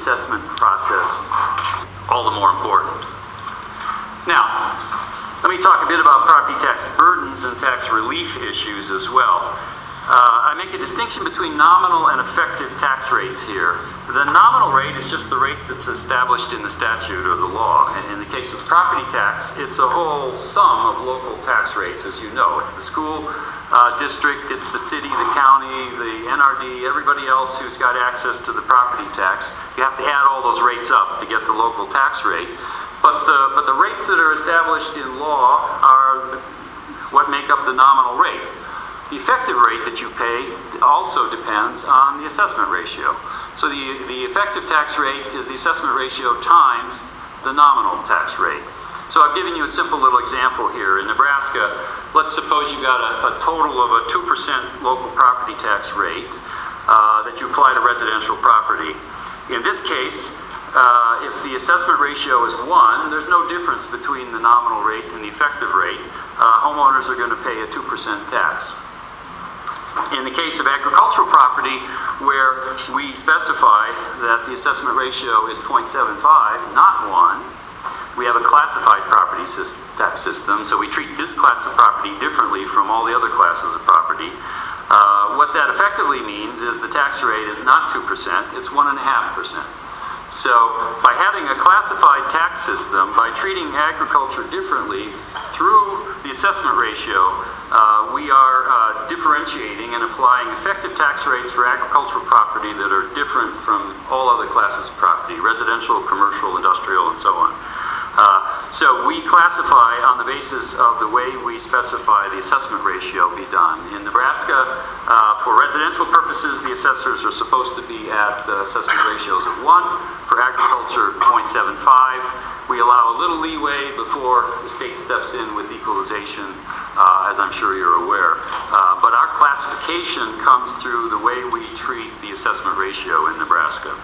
assessment process all the more important. Now, let me talk a bit about property tax burdens and tax relief issues as well. I make a distinction between nominal and effective tax rates here. The nominal rate is just the rate that's established in the statute or the law. In the case of property tax, it's a whole sum of local tax rates, as you know. It's the school district, it's the city, the county, the NRD, everybody else who's got access to the property tax. You have to add all those rates up to get the local tax rate. But the rates that are established in law are what make up the nominal rate. The effective rate that you pay also depends on the assessment ratio. So the effective tax rate is the assessment ratio times the nominal tax rate. So I've given you a simple little example here. In Nebraska, let's suppose you got a total of a 2% local property tax rate that you apply to residential property. In this case, if the assessment ratio is 1, there's no difference between the nominal rate and the effective rate. Homeowners are going to pay a 2% tax. In the case of agricultural property, where we specify that the assessment ratio is 0.75, not 1, we have a classified property tax system, so we treat this class of property differently from all the other classes of property. What that effectively means is the tax rate is not 2%, it's 1.5%. So by having a classified tax system, by treating agriculture differently through the assessment ratio, we are differentiating and applying effective tax rates for agricultural property that are different from all other classes of property, residential, commercial, industrial, and so on. So we classify on the basis of the way we specify the assessment ratio be done. In Nebraska, for residential purposes, the assessors are supposed to be at assessment ratios of 1. For agriculture, 0.75. We allow a little leeway before the state steps in with equalization, as I'm sure you're aware. But our classification comes through the way we treat the assessment ratio in Nebraska.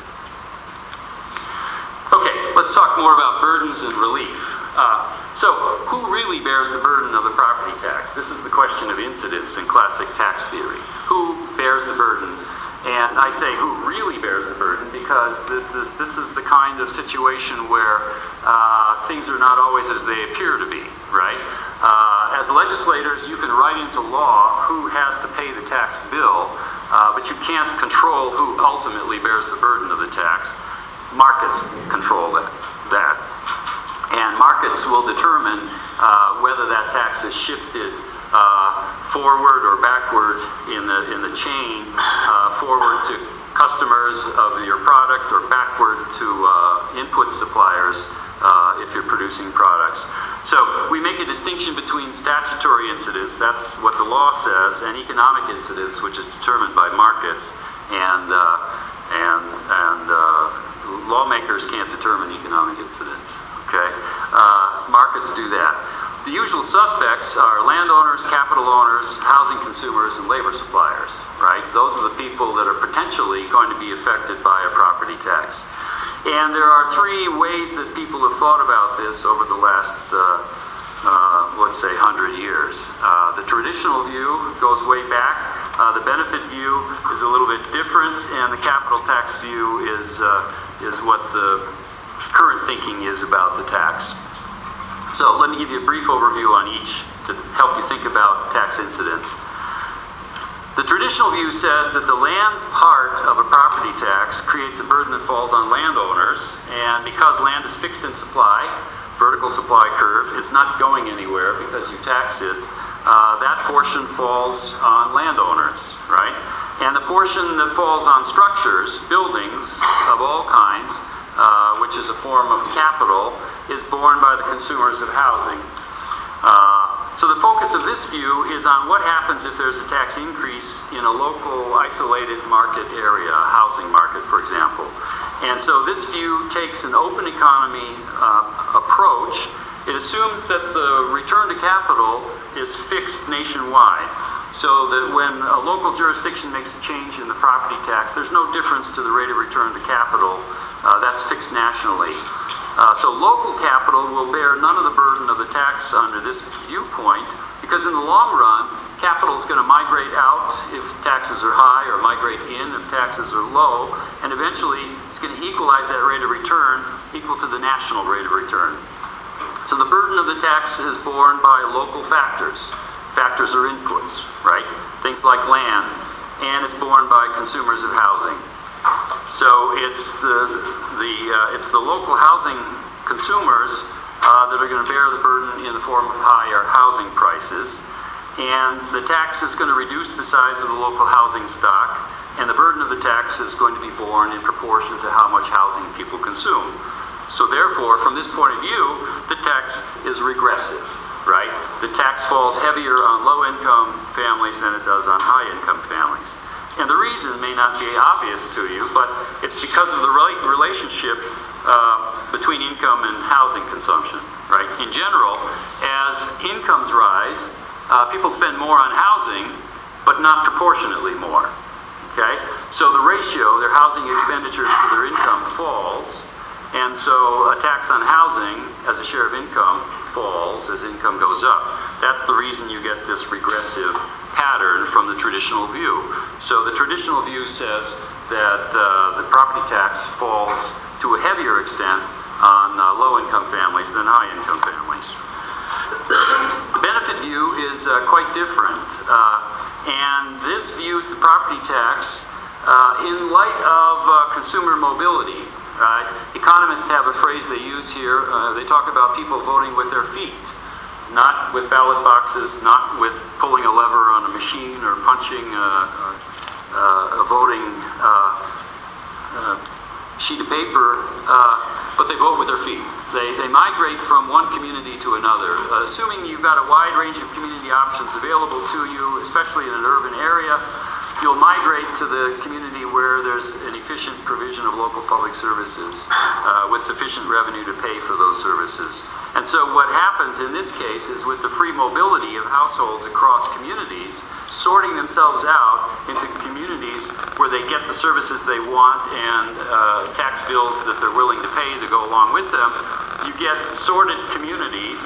Okay, let's talk more about burdens and relief. So, who really bears the burden of the property tax? This is the question of incidence in classic tax theory. Who bears the burden? And I say who really bears the burden because this is the kind of situation where things are not always as they appear to be, right? As legislators, you can write into law who has to pay the tax bill, but you can't control who ultimately bears the burden of the tax. Markets control that. And markets will determine whether that tax is shifted forward or backward in the chain, forward to customers of your product or backward to input suppliers if you're producing products. So we make a distinction between statutory incidents, that's what the law says, and economic incidents, which is determined by markets, and lawmakers can't determine economic incidents. Okay, markets do that. The usual suspects are landowners, capital owners, housing consumers, and labor suppliers, right? Those are the people that are potentially going to be affected by a property tax. And there are three ways that people have thought about this over the last, let's say, 100 years. The traditional view goes way back. The benefit view is a little bit different, and the capital tax view is what the current thinking is about the tax. So let me give you a brief overview on each to help you think about tax incidents. The traditional view says that the land part of a property tax creates a burden that falls on landowners, and because land is fixed in supply, vertical supply curve, it's not going anywhere because you tax it, that portion falls on landowners, right? And the portion that falls on structures, buildings of all kinds, which is a form of capital, is borne by the consumers of housing. So the focus of this view is on what happens if there's a tax increase in a local isolated market area, a housing market, for example. And so this view takes an open economy approach. It assumes that the return to capital is fixed nationwide, so that when a local jurisdiction makes a change in the property tax, there's no difference to the rate of return to capital. That's fixed nationally. So local capital will bear none of the burden of the tax under this viewpoint, because in the long run, capital is going to migrate out if taxes are high or migrate in if taxes are low, and eventually It's going to equalize that rate of return equal to the national rate of return. So the burden of the tax is borne by local factors. Factors are inputs, right? Things like land, and it's borne by consumers of housing. So it's the local housing consumers that are going to bear the burden in the form of higher housing prices, and the tax is going to reduce the size of the local housing stock, and the burden of the tax is going to be borne in proportion to how much housing people consume. So therefore, from this point of view, the tax is regressive, right? The tax falls heavier on low-income families than it does on high-income families. And the reason may not be obvious to you, but it's because of the relationship between income and housing consumption, right? In general, as incomes rise, people spend more on housing, but not proportionately more, okay? So the ratio, their housing expenditures to their income falls, and so a tax on housing as a share of income falls as income goes up. That's the reason you get this regressive pattern from the traditional view. So the traditional view says that the property tax falls to a heavier extent on low-income families than high-income families. The benefit view is quite different, and this views the property tax in light of consumer mobility. Right? Economists have a phrase they use here. They talk about people voting with their feet, not with ballot boxes, not with pulling a lever on a machine or punching a voting sheet of paper, but they vote with their feet. They migrate from one community to another. Assuming you've got a wide range of community options available to you, especially in an urban area, you'll migrate to the community where there's an efficient provision of local public services with sufficient revenue to pay for those services. And so what happens in this case is with the free mobility of households across communities, sorting themselves out into communities where they get the services they want and tax bills that they're willing to pay to go along with them, you get sorted communities,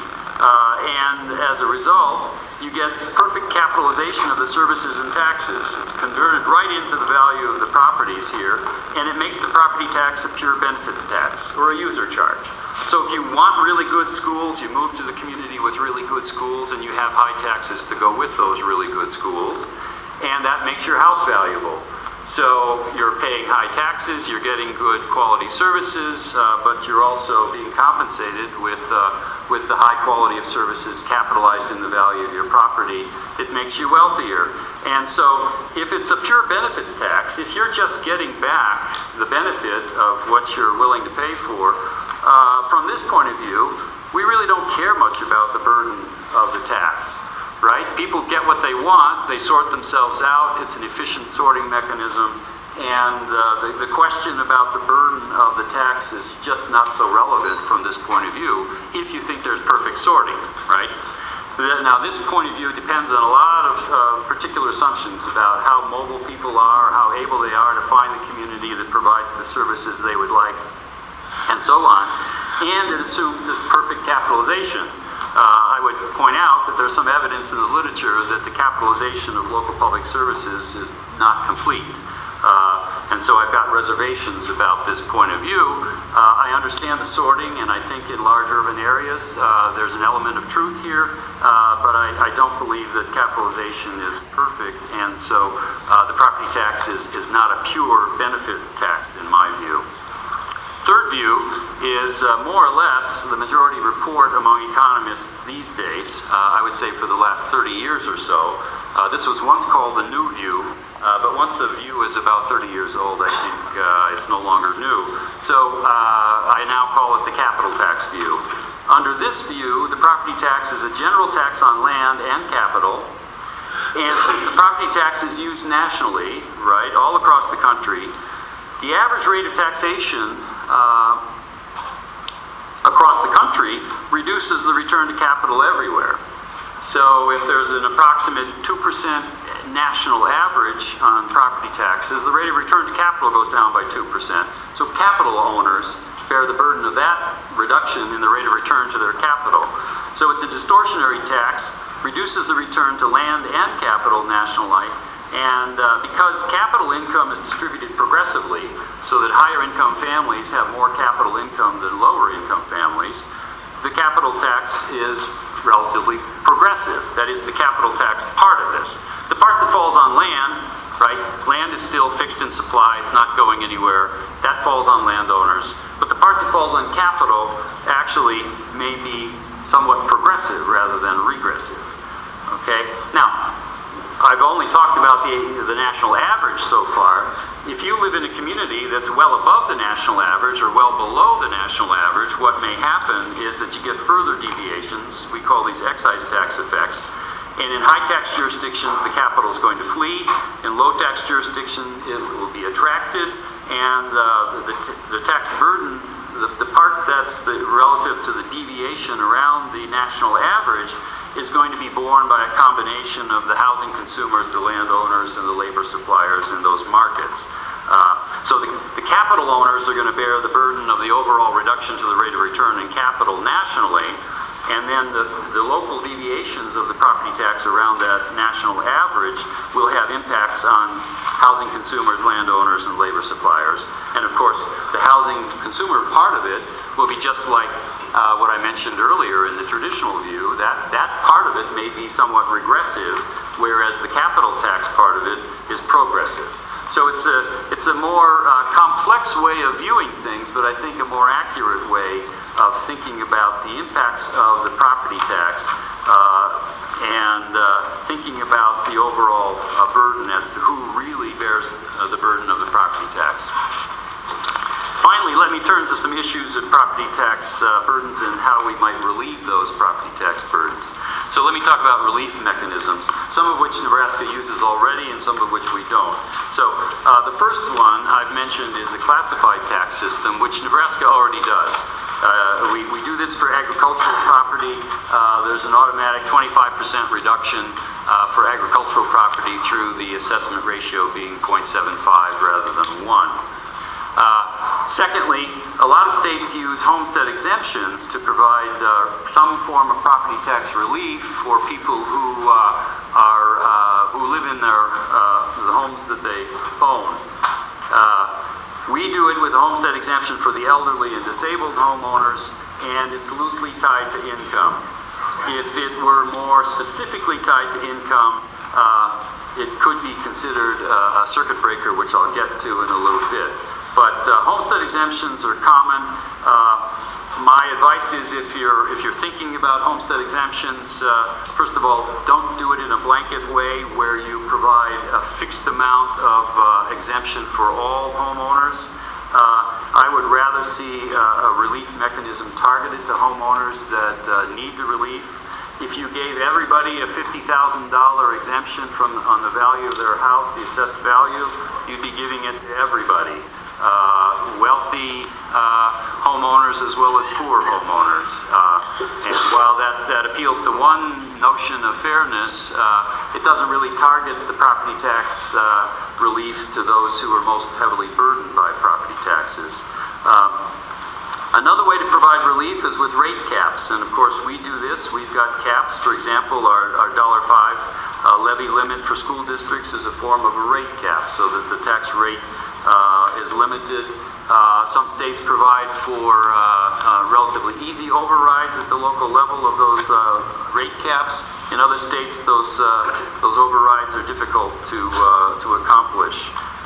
and as a result, you get perfect capitalization of the services and taxes. It's converted right into the value of the properties here, and it makes the property tax a pure benefits tax, or a user charge. So if you want really good schools, you move to the community with really good schools, and you have high taxes to go with those really good schools, and that makes your house valuable. So you're paying high taxes, you're getting good quality services, but you're also being compensated with the high quality of services capitalized in the value of your property. It makes you wealthier. And so if it's a pure benefits tax, if you're just getting back the benefit of what you're willing to pay for, from this point of view, we really don't care much about the burden of the tax. Right? People get what they want, they sort themselves out, it's an efficient sorting mechanism, and the question about the burden of the tax is just not so relevant from this point of view if you think there's perfect sorting, right? Now this point of view depends on a lot of particular assumptions about how mobile people are, how able they are to find the community that provides the services they would like, and so on, and it assumes this perfect capitalization. I would point out that there's some evidence in the literature that the capitalization of local public services is not complete. And so I've got reservations about this point of view. I understand the sorting, and I think in large urban areas there's an element of truth here, but I don't believe that capitalization is perfect, and so the property tax is not a pure benefit tax in my view. Third view is more or less the majority report among economists these days, I would say for the last 30 years or so. This was once called the new view, but once a view is about 30 years old, I think it's no longer new. So I now call it the capital tax view. Under this view, the property tax is a general tax on land and capital, and since the property tax is used nationally, right, all across the country, the average rate of taxation across the country reduces the return to capital everywhere. So if there's an approximate 2% national average on property taxes, the rate of return to capital goes down by 2%. So capital owners bear the burden of that reduction in the rate of return to their capital. So it's a distortionary tax, reduces the return to land and capital nationally, And because capital income is distributed progressively, so that higher income families have more capital income than lower income families, the capital tax is relatively progressive. That is the capital tax part of this. The part that falls on land, right? Land is still fixed in supply, it's not going anywhere. That falls on landowners. But the part that falls on capital actually may be somewhat progressive rather than regressive. Okay? Now, I've only talked about the national average so far. If you live in a community that's well above the national average or well below the national average, what may happen is that you get further deviations. We call these excise tax effects. And in high tax jurisdictions, the capital is going to flee. In low tax jurisdiction, it will be attracted. And the tax burden, the part that's relative to the deviation around the national average, is going to be borne by a combination of the housing consumers, the landowners, and the labor suppliers in those markets. So the capital owners are going to bear the burden of the overall reduction to the rate of return in capital nationally, and then the local deviations of the property tax around that national average will have impacts on housing consumers, landowners, and labor suppliers. And of course, the housing consumer part of it will be just like what I mentioned earlier in the traditional view. That part of it may be somewhat regressive, whereas the capital tax part of it is progressive. So it's a more complex way of viewing things, but I think a more accurate way of thinking about the impacts of the property tax and thinking about the overall burden as to who really bears the burden of the property tax. Finally, let me turn to some issues of property tax burdens and how we might relieve those property tax burdens. So let me talk about relief mechanisms, some of which Nebraska uses already and some of which we don't. So the first one I've mentioned is the classified tax system, which Nebraska already does. We do this for agricultural property. There's an automatic 25% reduction for agricultural property through the assessment ratio being 0.75 rather than 1. Secondly, a lot of states use homestead exemptions to provide some form of property tax relief for people who live in the homes that they own. We do it with a homestead exemption for the elderly and disabled homeowners, and it's loosely tied to income. If it were more specifically tied to income, it could be considered a circuit breaker, which I'll get to in a little bit. But homestead exemptions are common. My advice is if you're thinking about homestead exemptions, first of all, don't do it in a blanket way where you provide a fixed amount of exemption for all homeowners. I would rather see a relief mechanism targeted to homeowners that need the relief. If you gave everybody a $50,000 exemption on the value of their house, the assessed value, you'd be giving it to everybody. Wealthy homeowners as well as poor homeowners. And while that appeals to one notion of fairness, it doesn't really target the property tax relief to those who are most heavily burdened by property taxes. Another way to provide relief is with rate caps, and of course we do this. We've got caps. For example, our $1.05 levy limit for school districts is a form of a rate cap, so that the tax rate is limited. Some states provide for relatively easy overrides at the local level of those rate caps. In other states, those overrides are difficult to accomplish.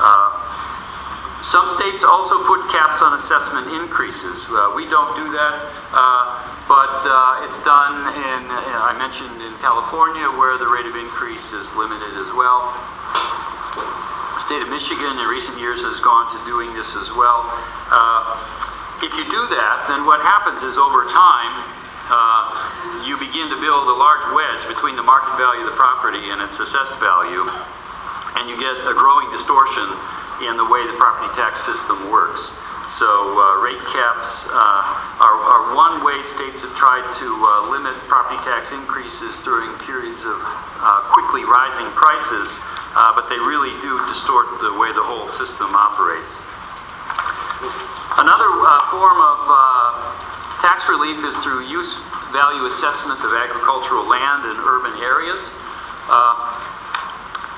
Some states also put caps on assessment increases. We don't do that, but it's done I mentioned in California, where the rate of increase is limited as well. The state of Michigan in recent years has gone to doing this as well. If you do that, then what happens is over time, you begin to build a large wedge between the market value of the property and its assessed value, and you get a growing distortion in the way the property tax system works. So rate caps are one way states have tried to limit property tax increases during periods of quickly rising prices, but they really do distort the way the whole system operates. Another form of tax relief is through use value assessment of agricultural land in urban areas.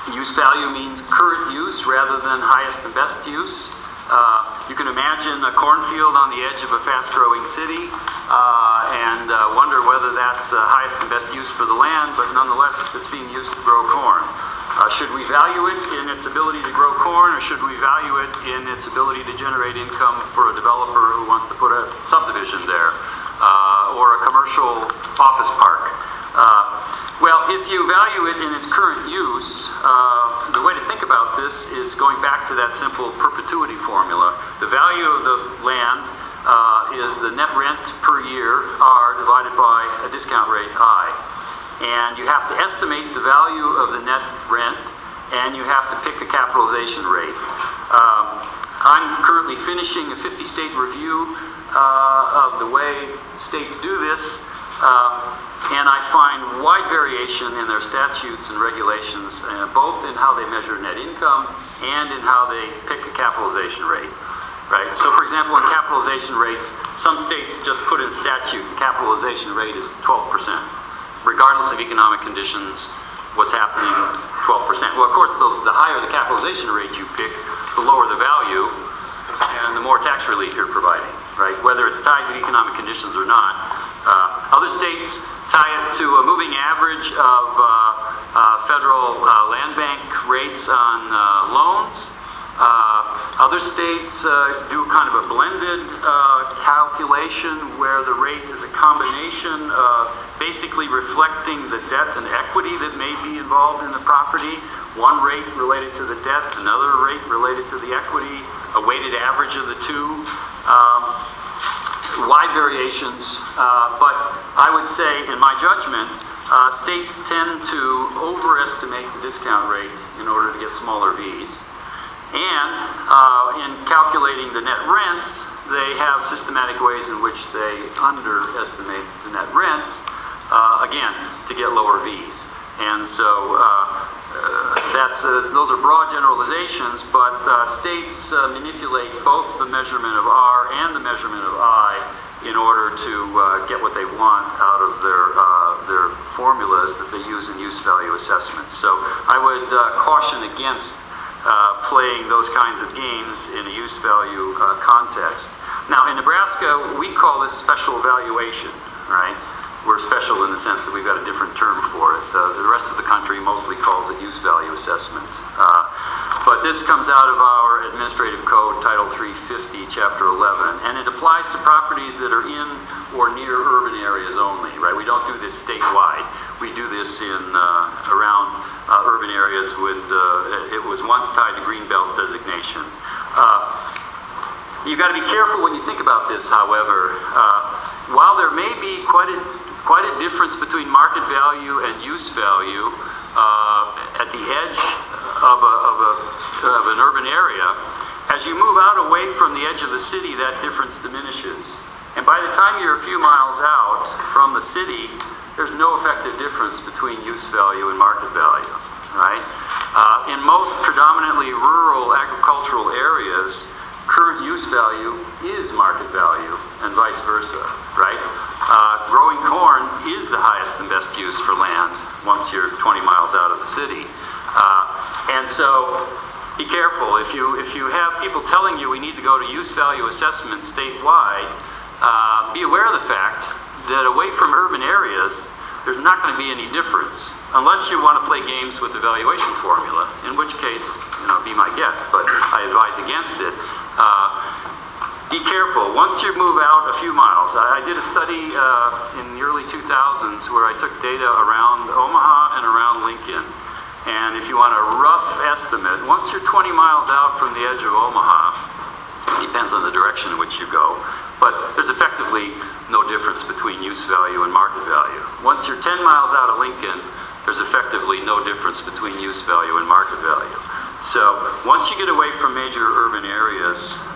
Use value means current use rather than highest and best use. You can imagine a cornfield on the edge of a fast-growing city and wonder whether that's highest and best use for the land, but nonetheless, it's being used to grow corn. Should we value it in its ability to grow corn, or should we value it in its ability to generate income for a developer who wants to put a subdivision there or a commercial office park? Well, if you value it in its current use, the way to think about this is going back to that simple perpetuity formula. The value of the land is the net rent per year, R, divided by a discount rate, I. And you have to estimate the value of the net rent, and you have to pick a capitalization rate. I'm currently finishing a 50-state review of the way states do this. And I find wide variation in their statutes and regulations, both in how they measure net income and in how they pick a capitalization rate, right? So for example, in capitalization rates, some states just put in statute the capitalization rate is 12%. Regardless of economic conditions, what's happening, 12%. Well, of course, the higher the capitalization rate you pick, the lower the value, and the more tax relief you're providing, right? Whether it's tied to economic conditions or not. Other states tie it to a moving average of federal land bank rates on loans. Other states do kind of a blended calculation where the rate is a combination of basically reflecting the debt and equity that may be involved in the property. One rate related to the debt, another rate related to the equity, a weighted average of the two. Wide variations, but I would say, in my judgment, states tend to overestimate the discount rate in order to get smaller V's. And in calculating the net rents, they have systematic ways in which they underestimate the net rents, again, to get lower V's. And so those are broad generalizations, but states manipulate both the measurement of R and the measurement of I in order to get what they want out of their formulas that they use in use value assessments. So I would caution against playing those kinds of games in a use value context. Now, in Nebraska, we call this special valuation, right? We're special in the sense that we've got a different term for it. The rest of the country mostly calls it use value assessment. But this comes out of our Administrative Code, Title 350, Chapter 11, and it applies to properties that are in or near urban areas only, right? We don't do this statewide. We do this in around urban areas with, it was once tied to Greenbelt designation. You've got to be careful when you think about this, however. While there may be quite a difference between market value and use value at the edge of an urban area, as you move out away from the edge of the city, that difference diminishes. And by the time you're a few miles out from the city, there's no effective difference between use value and market value, right? In most predominantly rural agricultural areas, current use value is market value and vice versa, right? Growing corn is the highest and best use for land once you're 20 miles out of the city. And so be careful. If you have people telling you we need to go to use value assessment statewide, be aware of the fact that away from urban areas, there's not going to be any difference unless you want to play games with the valuation formula, in which case, be my guest, but I advise against it. Be careful. Once you move out a few miles, I did a study in the early 2000s where I took data around Omaha and around Lincoln. And if you want a rough estimate, once you're 20 miles out from the edge of Omaha, it depends on the direction in which you go, but there's effectively no difference between use value and market value. Once you're 10 miles out of Lincoln, there's effectively no difference between use value and market value. So once you get away from major urban areas,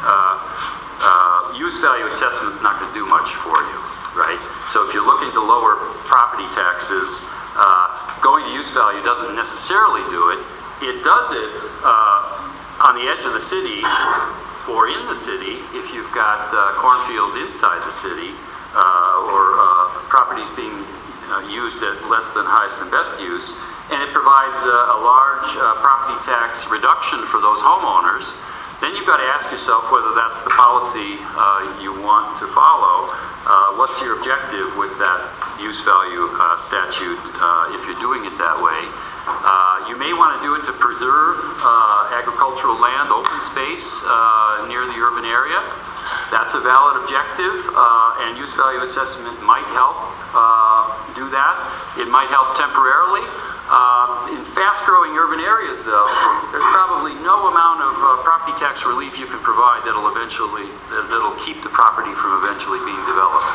use value assessment's not going to do much for you, right? So if you're looking to lower property taxes, going to use value doesn't necessarily do it. It does it on the edge of the city or in the city if you've got cornfields inside the city or properties being used at less than highest and best use. and it provides a large property tax reduction for those homeowners, then you've got to ask yourself whether that's the policy you want to follow. What's your objective with that use value statute if you're doing it that way? You may want to do it to preserve agricultural land, open space near the urban area. That's a valid objective, and use value assessment might help do that. It might help temporarily. In fast-growing urban areas, though, there's probably no amount of property tax relief you can provide that'll keep the property from eventually being developed.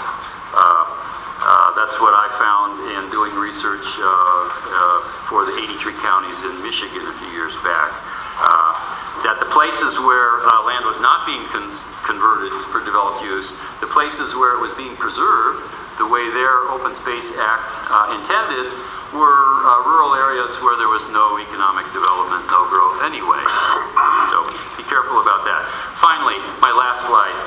That's what I found in doing research for the 83 counties in Michigan a few years back. That the places where land was not being converted for developed use, the places where it was being preserved, the way their Open Space Act intended, were rural areas where there was no economic development, no growth anyway. So be careful about that. Finally, my last slide.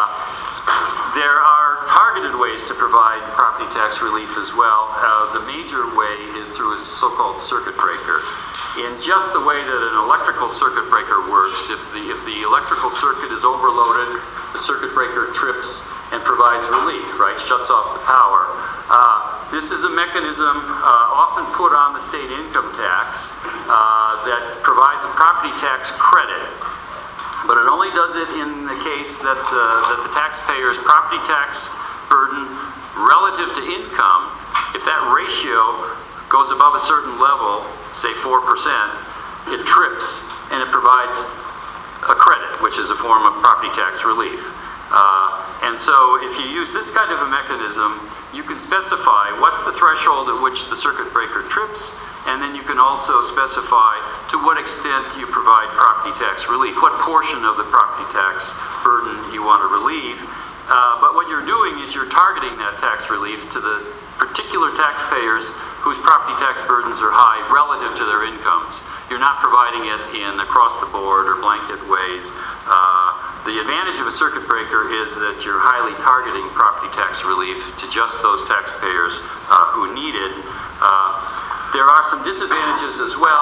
There are targeted ways to provide property tax relief as well. The major way is through a so-called circuit breaker. In just the way that an electrical circuit breaker works, if the electrical circuit is overloaded, the circuit breaker trips and provides relief, right? Shuts off the power. This is a mechanism often put on the state income tax that provides a property tax credit. But it only does it in the case that the taxpayer's property tax burden relative to income, if that ratio goes above a certain level, say 4%, it trips and it provides a credit, which is a form of property tax relief. And so if you use this kind of a mechanism, you can specify what's the threshold at which the circuit breaker trips, and then you can also specify to what extent you provide property tax relief, what portion of the property tax burden you want to relieve. But what you're doing is you're targeting that tax relief to the particular taxpayers whose property tax burdens are high relative to their incomes. You're not providing it in across-the-board or blanket ways. The advantage of a circuit breaker is that you're highly targeting property tax relief to just those taxpayers who need it. There are some disadvantages as well.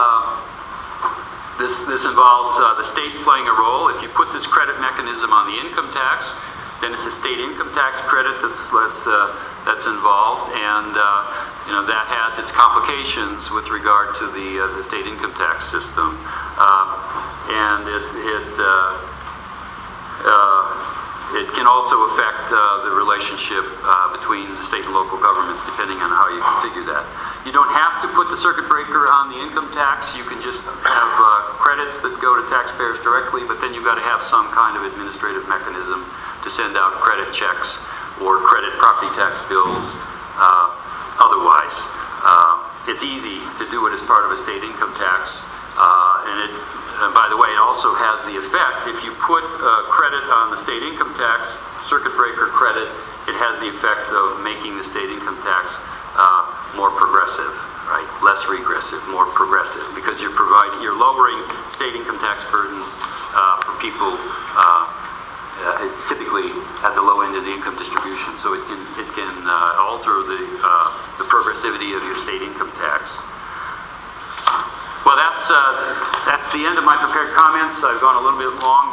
This involves the state playing a role. If you put this credit mechanism on the income tax, then it's a state income tax credit that's involved, and that has its complications with regard to the state income tax system, and it can also affect the relationship between the state and local governments, depending on how you configure that. You don't have to put the circuit breaker on the income tax. You can just have credits that go to taxpayers directly, but then you've got to have some kind of administrative mechanism to send out credit checks or credit property tax bills. Otherwise, it's easy to do it as part of a state income tax, and by the way, it also has the effect, if you put credit on the state income tax, circuit breaker credit, it has the effect of making the state income tax more progressive, right? Less regressive, more progressive, because you're lowering state income tax burdens for people typically at the low end of the income distribution. So it can alter the progressivity of your state income tax. Well, that's the end of my prepared comments. I've gone a little bit long